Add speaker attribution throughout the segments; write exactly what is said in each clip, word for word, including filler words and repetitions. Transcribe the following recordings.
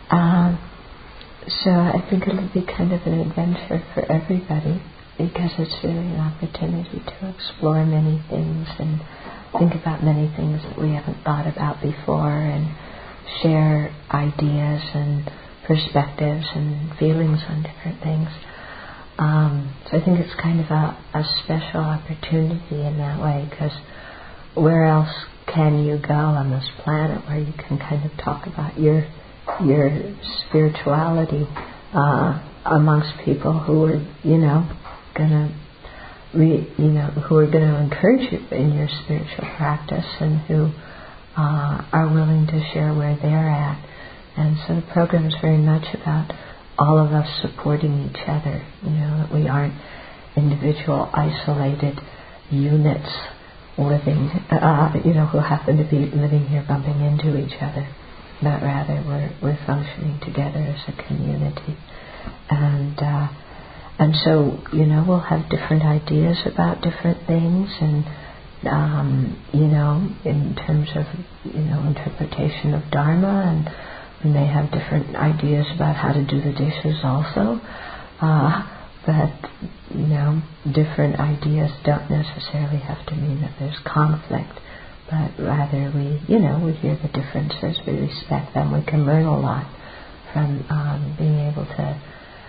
Speaker 1: Um, so I think it'll be kind of an adventure for everybody, because it's really an opportunity to explore many things and think about many things that we haven't thought about before, and share ideas and perspectives and feelings on different things. Um, so I think it's kind of a, a special opportunity in that way, because where else can you go on this planet where you can kind of talk about your your spirituality uh, amongst people who are, you know, gonna, re, you know, who are going to encourage you in your spiritual practice, and who uh, are willing to share where they're at. And so the program is very much about all of us supporting each other. You know, that we aren't individual, isolated units living, uh, you know, who happen to be living here bumping into each other, but rather we're we're functioning together as a community. And uh, and so, you know, we'll have different ideas about different things, and um, you know, in terms of, you know, interpretation of Dharma, and we may have different ideas about how to do the dishes also. Uh, but, you know, different ideas don't necessarily have to mean that there's conflict, but rather we, you know, we hear the differences, we respect them, we can learn a lot from um, being able to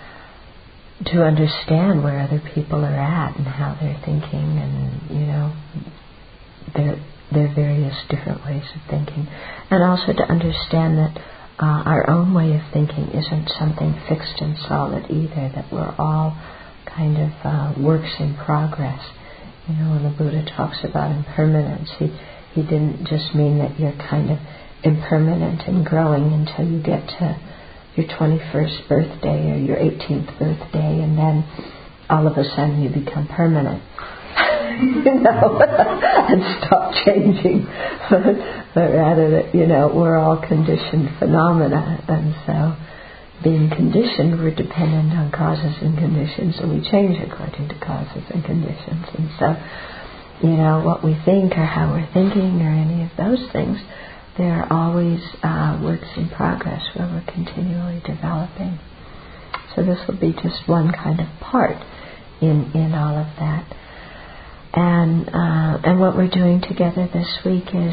Speaker 1: to understand where other people are at and how they're thinking, and, you know, their their various different ways of thinking, and also to understand that Uh, our own way of thinking isn't something fixed and solid either, that we're all kind of uh, works in progress. You know, when the Buddha talks about impermanence, he, he didn't just mean that you're kind of impermanent and growing until you get to your twenty-first birthday or your eighteenth birthday, and then all of a sudden you become permanent. You know, and stop changing, but, but rather that, you know, we're all conditioned phenomena, and so being conditioned, we're dependent on causes and conditions, and we change according to causes and conditions. And so, you know, what we think or how we're thinking or any of those things, they're always uh, works in progress where we're continually developing. So this will be just one kind of part in, in all of that. And uh, and what we're doing together this week is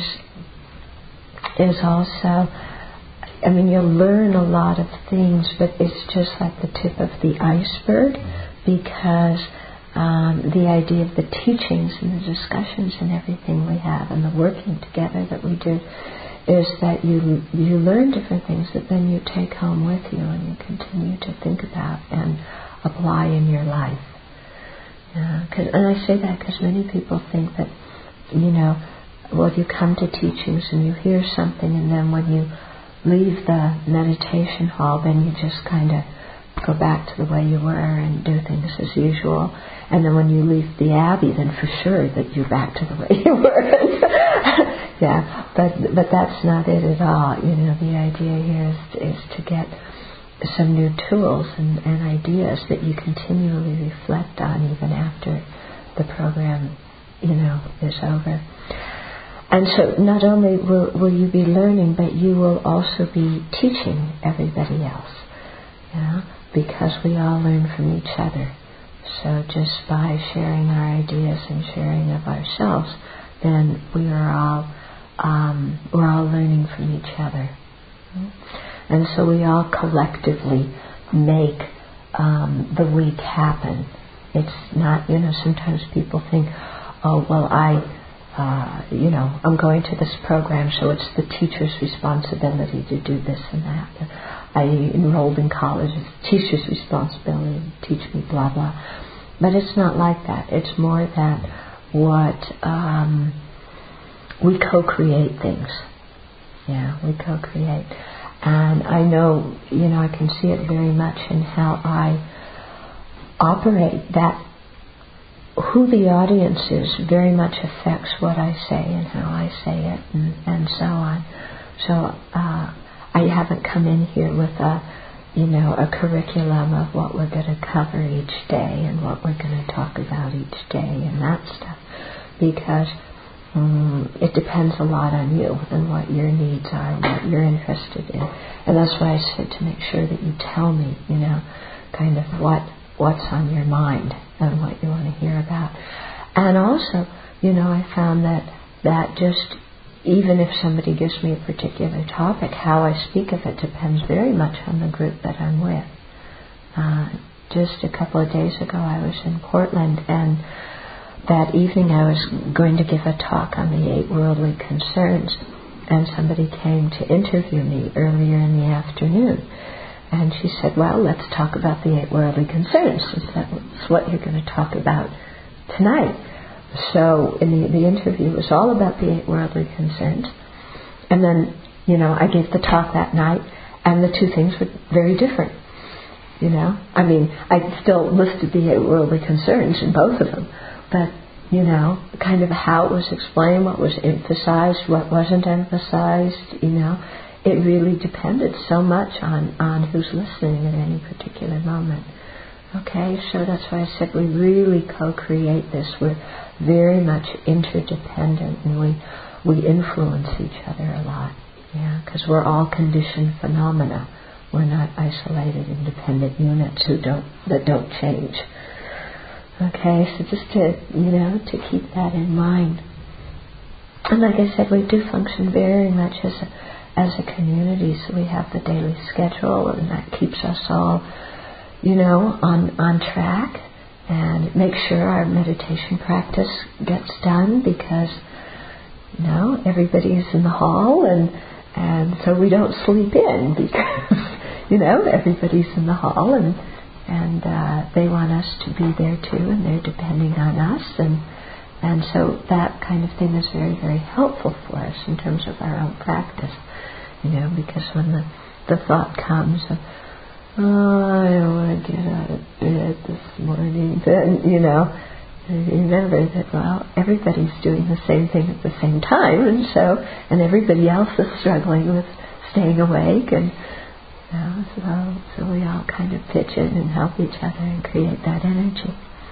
Speaker 1: is also, I mean, you'll learn a lot of things, but it's just like the tip of the iceberg, because um, the idea of the teachings and the discussions and everything we have, and the working together that we do, is that you you learn different things that then you take home with you and you continue to think about and apply in your life. Yeah, cause, and I say that because many people think that, you know, well, you come to teachings and you hear something, and then when you leave the meditation hall, then you just kind of go back to the way you were and do things as usual. And then when you leave the Abbey, then for sure that you're back to the way you were. Yeah, but but that's not it at all. You know, the idea here is is to get some new tools and, and ideas that you continually reflect on even after the program, you know, is over. And so not only will, will you be learning, but you will also be teaching everybody else, you know, because we all learn from each other. So just by sharing our ideas and sharing of ourselves, then we are all um, we're all learning from each other. And so we all collectively make um, the week happen. It's not, you know, sometimes people think, oh, well, I, uh, you know, I'm going to this program, so it's the teacher's responsibility to do this and that. I enrolled in college, it's the teacher's responsibility to teach me blah, blah. But it's not like that. It's more that what um, we co-create things. Yeah, we co-create. And I know, you know, I can see it very much in how I operate, that who the audience is very much affects what I say and how I say it, and, and so on. So uh, I haven't come in here with a, you know, a curriculum of what we're going to cover each day and what we're going to talk about each day and that stuff, because um, it depends a lot on you and what your needs are and what you're interested in. And that's why I said to make sure that you tell me, you know, kind of what what's on your mind and what you want to hear about. And also, you know, I found that that just, even if somebody gives me a particular topic, how I speak of it depends very much on the group that I'm with. Uh, just a couple of days ago I was in Portland, and that evening I was going to give a talk on the eight worldly concerns, and somebody came to interview me earlier in the afternoon. And she said, well, let's talk about the eight worldly concerns, since that's what you're going to talk about tonight. So in the, the interview was all about the eight worldly concerns. And then, you know, I gave the talk that night, and the two things were very different. You know, I mean, I still listed the eight worldly concerns in both of them, but, you know, kind of how it was explained, what was emphasized, what wasn't emphasized, you know, it really depended so much on, on who's listening at any particular moment. Okay, so that's why I said we really co-create this. We're very much interdependent, and we we influence each other a lot. Yeah, because we're all conditioned phenomena. We're not isolated, independent units who don't that don't change. Okay, so just to you know to keep that in mind. And like I said, we do function very much as a as a community. So we have the daily schedule, and that keeps us all, you know, on on track, and make sure our meditation practice gets done, because you know everybody is in the hall, and and so we don't sleep in, because you know everybody's in the hall, and and uh, they want us to be there too, and they're depending on us, and and so that kind of thing is very, very helpful for us in terms of our own practice, you know, because when the the thought comes of, oh, I don't want to get out of bed this morning, then, you know, remember that, well, everybody's doing the same thing at the same time, and so, and everybody else is struggling with staying awake, and, you know, so, so we all kind of pitch in and help each other and create that energy.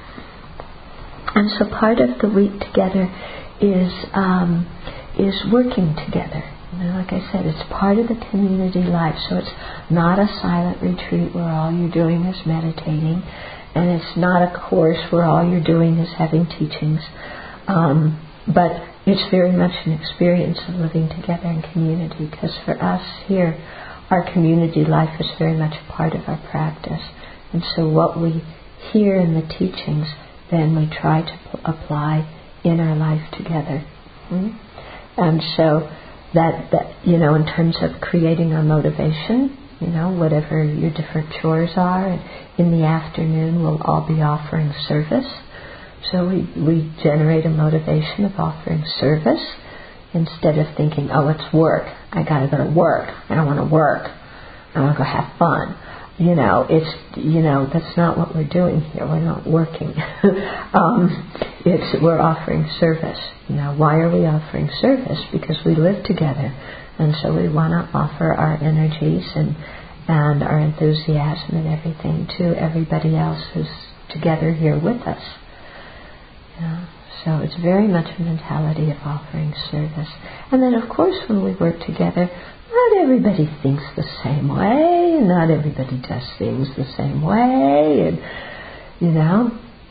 Speaker 1: And so part of the week together is, um, is working together. You know, like I said, it's part of the community life, so it's not a silent retreat where all you're doing is meditating, and it's not a course where all you're doing is having teachings, um, but it's very much an experience of living together in community, because for us here, our community life is very much a part of our practice, and so what we hear in the teachings, then we try to p- apply in our life together. Mm? And so that, that, you know, in terms of creating our motivation, you know, whatever your different chores are, and in the afternoon we'll all be offering service. So we, we generate a motivation of offering service instead of thinking, oh, it's work. I got to go to work. I don't want to work. I want to go have fun. You know, it's, you know, that's not what we're doing here. We're not working. um, it's, we're offering service. You know, why are we offering service? Because we live together. And so we want to offer our energies and, and our enthusiasm and everything to everybody else who's together here with us. Yeah. So it's very much a mentality of offering service. And then, of course, when we work together, not everybody thinks the same way, and not everybody does things the same way, and you know,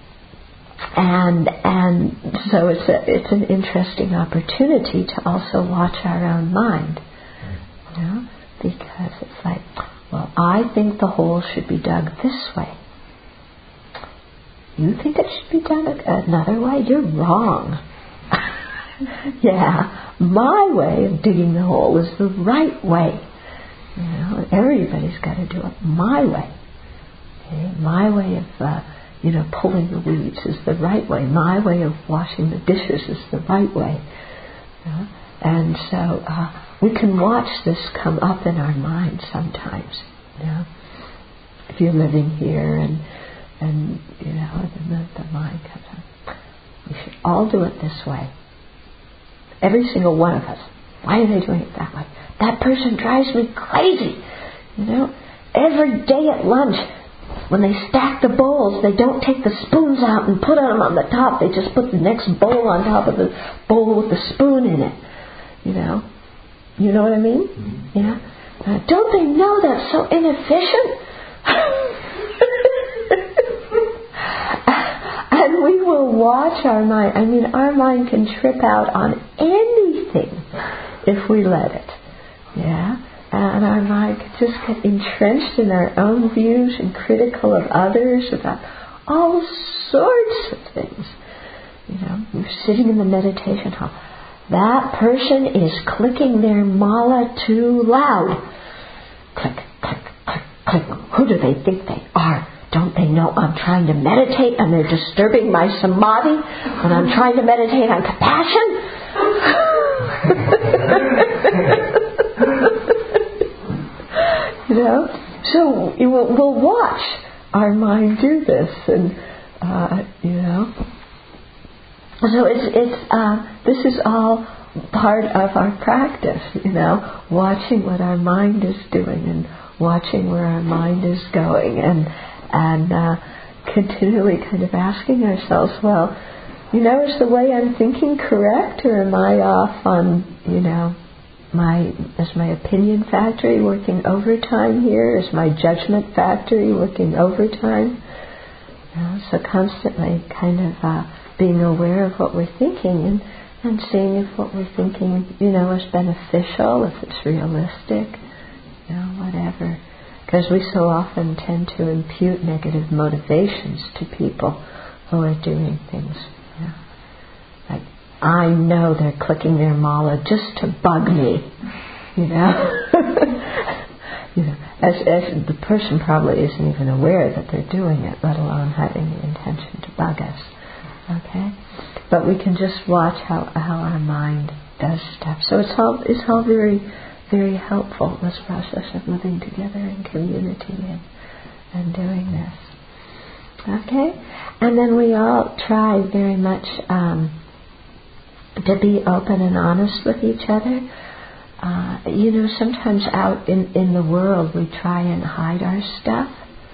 Speaker 1: and and so it's a, it's an interesting opportunity to also watch our own mind, you know, because it's like, well, I think the hole should be dug this way. You think it should be done another way? You're wrong. Yeah, my way of digging the hole is the right way. You know, everybody's got to do it my way. Okay? My way of, uh, you know, pulling the weeds is the right way. My way of washing the dishes is the right way. You know? And so uh, we can watch this come up in our minds sometimes. You know, if you're living here and and you know, the, the mind comes up. We should all do it this way. Every single one of us. Why are they doing it that way? That person drives me crazy. You know, every day at lunch, when they stack the bowls, they don't take the spoons out and put them on the top. They just put the next bowl on top of the bowl with the spoon in it. You know? You know what I mean? Mm-hmm. Yeah? Uh, don't they know that's so inefficient? And we will watch our mind. I mean, our mind can trip out on anything if we let it. Yeah? And our mind can just get entrenched in our own views and critical of others about all sorts of things. You know, you're sitting in the meditation hall. That person is clicking their mala too loud. Click, click, click, click. Who do they think they are? Don't they know I'm trying to meditate and they're disturbing my samadhi when I'm trying to meditate on compassion? You know? So we'll, we'll watch our mind do this, and, uh, you know. So it's, it's, uh, this is all part of our practice, you know, watching what our mind is doing and watching where our mind is going, and and uh, continually kind of asking ourselves, well, you know, is the way I'm thinking correct, or am I off on, you know, my is my opinion factory working overtime here? Is my judgment factory working overtime? You know, so constantly kind of uh, being aware of what we're thinking, and, and seeing if what we're thinking, you know, is beneficial, if it's realistic, you know, whatever. Because we so often tend to impute negative motivations to people who are doing things. You know. Like, I know they're clicking their mala just to bug me, you know. You know, as, as the person probably isn't even aware that they're doing it, let alone having the intention to bug us. Okay, but we can just watch how how our mind does stuff. So it's all it's all very very helpful, this process of living together in community and and doing this. Okay, and then we all try very much um, to be open and honest with each other. Uh, you know, sometimes out in, in the world we try and hide our stuff.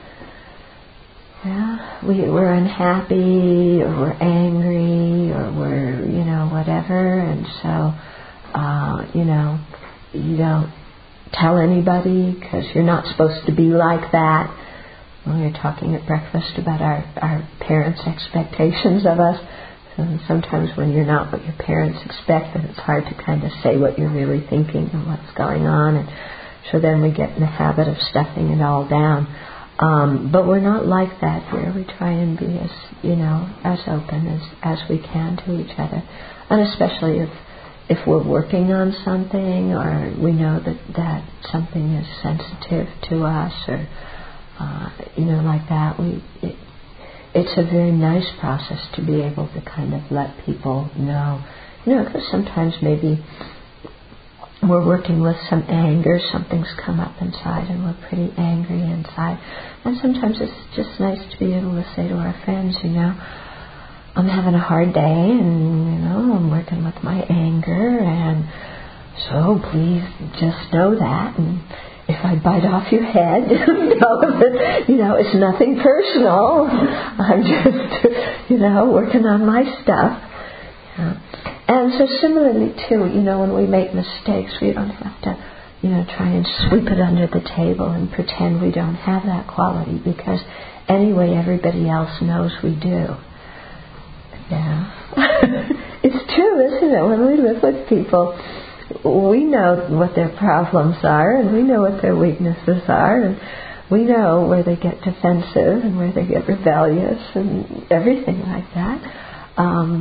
Speaker 1: Yeah, we, we're unhappy, or we're angry, or we're, you know, whatever, and so, uh, you know, you don't tell anybody because you're not supposed to be like that. We were talking at breakfast about our, our parents' expectations of us. And sometimes when you're not what your parents expect, then it's hard to kind of say what you're really thinking and what's going on. And so then we get in the habit of stuffing it all down. Um, but we're not like that here. We try and be as, you know, as open as, as we can to each other. And especially if if we're working on something, or we know that, that something is sensitive to us, or, uh, you know, like that, we... It, it's a very nice process to be able to kind of let people know. You know, because sometimes maybe we're working with some anger, something's come up inside and we're pretty angry inside. And sometimes it's just nice to be able to say to our friends, you know, I'm having a hard day and, you know, I'm working with my anger, and so please just know that. And if I bite off your head, know that, you know, it's nothing personal. I'm just, you know, working on my stuff. Yeah. And so similarly too, you know, when we make mistakes, we don't have to, you know, try and sweep it under the table and pretend we don't have that quality, because anyway, everybody else knows we do. Yeah. It's true, isn't it? When we live with people, we know what their problems are, and we know what their weaknesses are, and we know where they get defensive and where they get rebellious and everything like that. Um,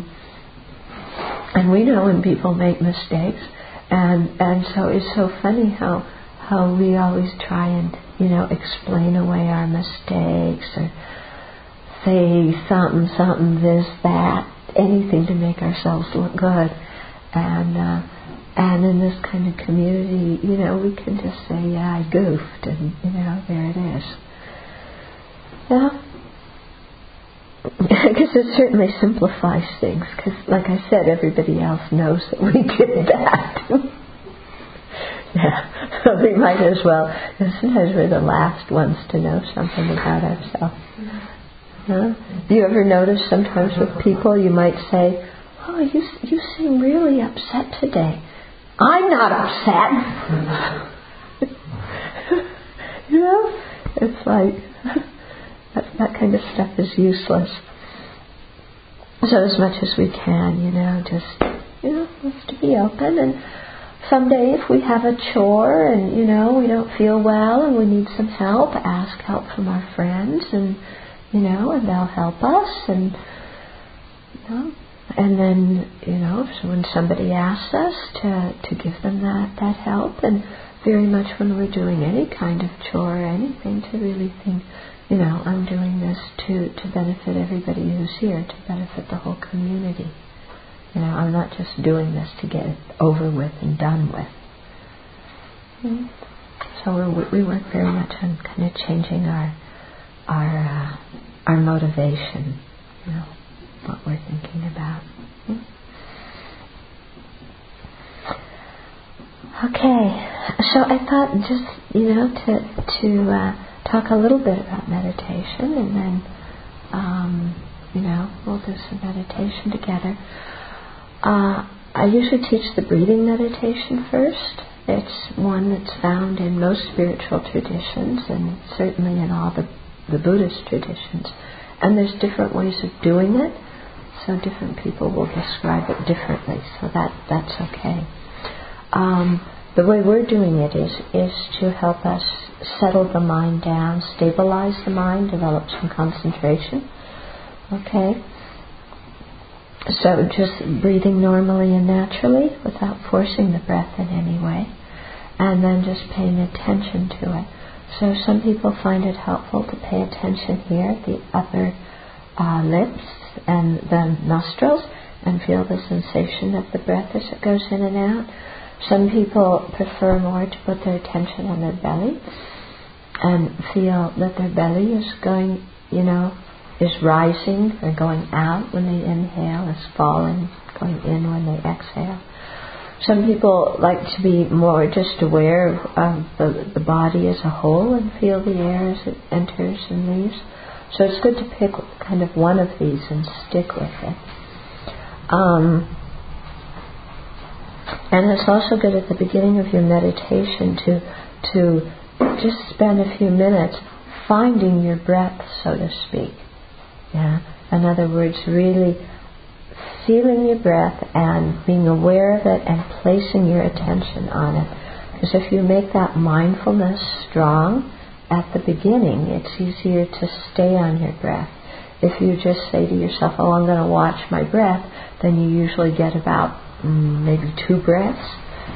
Speaker 1: and we know when people make mistakes, and and so it's so funny how how we always try and, you know, explain away our mistakes, or say something, something, this, that, anything to make ourselves look good. And uh, and in this kind of community, you know, we can just say, yeah, I goofed, and, you know, there it is. Yeah. Because it certainly simplifies things, because, like I said, everybody else knows that we did that. Yeah. So we might as well, and sometimes we're the last ones to know something about ourselves. Huh? Do you ever notice sometimes with people you might say, oh, you you seem really upset today. I'm not upset. You know? It's like, that, that kind of stuff is useless. So as much as we can, you know, just, you know, just to be open. And someday if we have a chore and, you know, we don't feel well and we need some help, ask help from our friends and, you know, and they'll help us. And, you know, and then, you know, so when somebody asks us to, to give them that, that help, and very much when we're doing any kind of chore or anything, to really think, you know, I'm doing this to, to benefit everybody who's here, to benefit the whole community. You know, I'm not just doing this to get it over with and done with. Mm. So we're, we work very much on kind of changing our our uh, our motivation, you know, what we're thinking about. Mm. Okay, so I thought just, you know, to to uh, talk a little bit about meditation, and then, um, you know, we'll do some meditation together. Uh, I usually teach the breathing meditation first. It's one that's found in most spiritual traditions, and certainly in all the, the Buddhist traditions. And there's different ways of doing it, so different people will describe it differently, so that that's okay. Um, the way we're doing it is, is to help us settle the mind down, stabilize the mind, develop some concentration. Okay? So just breathing normally and naturally without forcing the breath in any way, and then just paying attention to it. So some people find it helpful to pay attention here, the upper uh, lips and the nostrils, and feel the sensation of the breath as it goes in and out. Some people prefer more to put their attention on their belly and feel that their belly is going, you know, is rising or going out when they inhale, is falling, going in when they exhale. Some people like to be more just aware of the, the body as a whole and feel the air as it enters and leaves. So it's good to pick kind of one of these and stick with it. Um, and it's also good at the beginning of your meditation to to just spend a few minutes finding your breath, so to speak. Yeah. In other words, really feeling your breath and being aware of it and placing your attention on it. Because if you make that mindfulness strong at the beginning, it's easier to stay on your breath. If you just say to yourself, oh, I'm going to watch my breath, then you usually get about mm, maybe two breaths.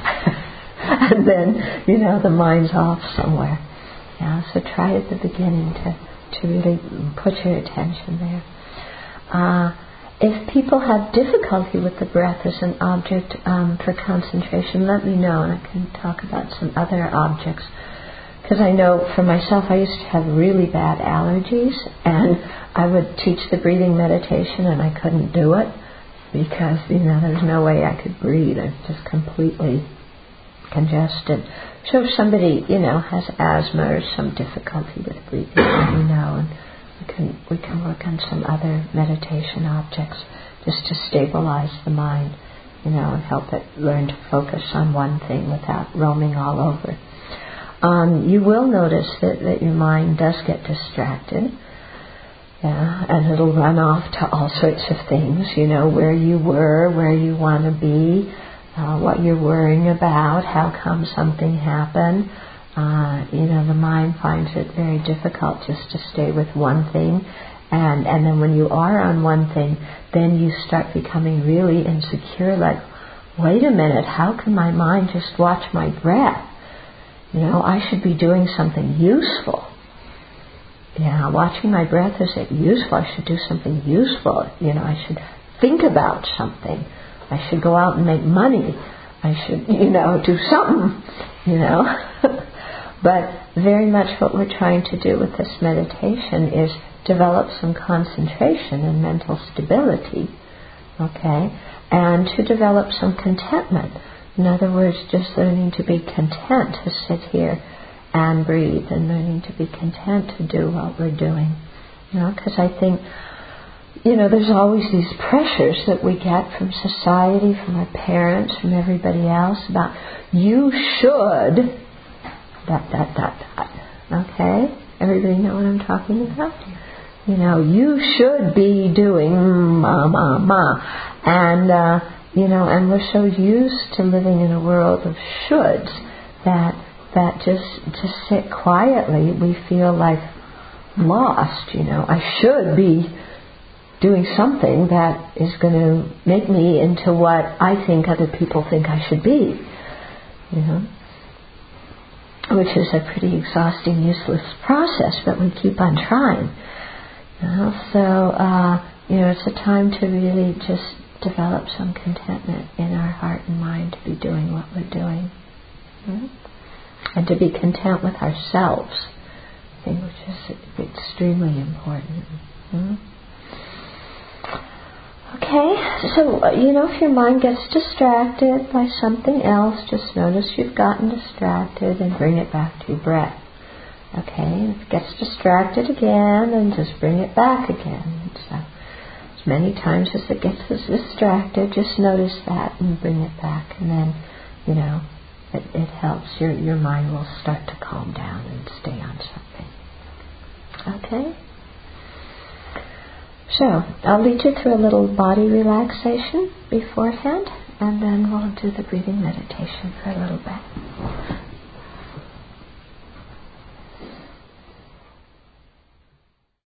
Speaker 1: And then, you know, the mind's off somewhere. Yeah, so try at the beginning to to really put your attention there. Uh, if people have difficulty with the breath as an object um, for concentration, let me know, and I can talk about some other objects. Because I know for myself, I used to have really bad allergies, and I would teach the breathing meditation, and I couldn't do it because, you know, there's no way I could breathe. I was just completely congested. So if somebody, you know, has asthma or some difficulty with breathing, let me know, and we can we can work on some other meditation objects just to stabilize the mind, you know, and help it learn to focus on one thing without roaming all over. Um, you will notice that, that your mind does get distracted, yeah, and it'll run off to all sorts of things, you know, where you were, where you want to be, Uh, what you're worrying about, how come something happened. Uh, you know, the mind finds it very difficult just to stay with one thing. And, and then when you are on one thing, then you start becoming really insecure, like, wait a minute, how can my mind just watch my breath? You know, I should be doing something useful. Yeah, watching my breath, is it useful? I should do something useful. You know, I should think about something. I should go out and make money. I should, you know, do something, you know. But very much what we're trying to do with this meditation is develop some concentration and mental stability, okay, and to develop some contentment. In other words, just learning to be content to sit here and breathe, and learning to be content to do what we're doing. You know, because I think, you know, there's always these pressures that we get from society, from our parents, from everybody else about, you should, dot, dot, dot, dot. Okay? Everybody know what I'm talking about? You know, you should be doing ma, ma, ma. And, uh, you know, and we're so used to living in a world of shoulds that that just to sit quietly, we feel like lost, you know. I should be doing something that is going to make me into what I think other people think I should be, you know, which is a pretty exhausting, useless process, but we keep on trying. You know? So, uh, you know, it's a time to really just develop some contentment in our heart and mind to be doing what we're doing. Mm-hmm. And to be content with ourselves, I think, which is extremely important. Mm-hmm. Okay, so, you know, if your mind gets distracted by something else, just notice you've gotten distracted and bring it back to your breath. Okay, and if it gets distracted again, then just bring it back again. So, as many times as it gets distracted, just notice that and bring it back. And then, you know, it, it helps. Your, your mind will start to calm down and stay on something. Okay? So, I'll lead you through a little body relaxation beforehand, and then we'll do the breathing meditation for a little bit.